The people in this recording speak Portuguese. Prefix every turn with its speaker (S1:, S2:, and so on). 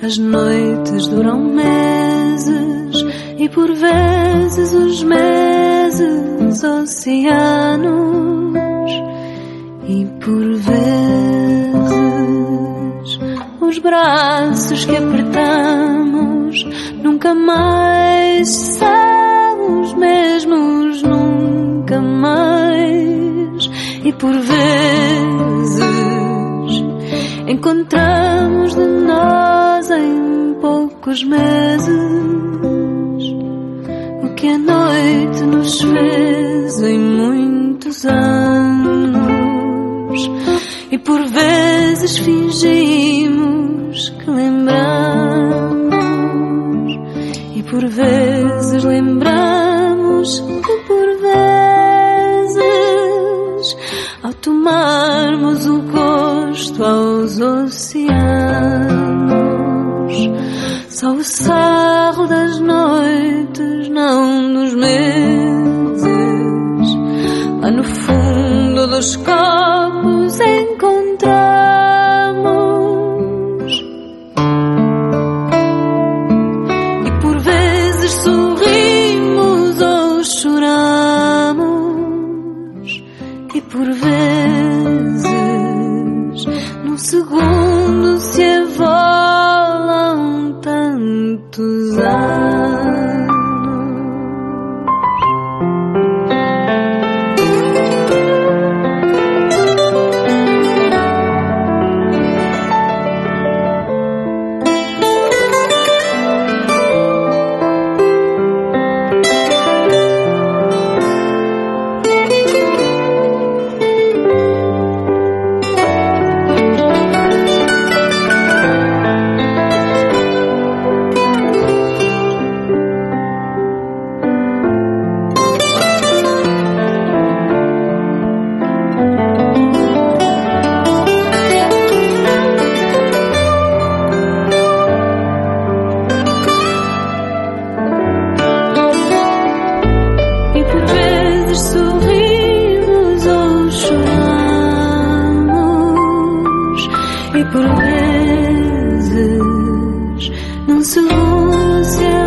S1: As noites duram meses e por vezes os meses oceanos e por vezes os braços que apertamos nunca mais são os mesmos, nunca mais. E por vezes encontramos de nós em poucos meses o que a noite nos fez em muitos anos. E por vezes fingimos que lembramos, e por vezes lembramos que por vezes, ao tomarmos o gosto aos oceanos, só o sarro das noites, não dos meses, lá no fundo dos copos encontramos. E por vezes sorrimos ou choramos, e por vezes num segundo se evolam tantos anos. E por vezes não se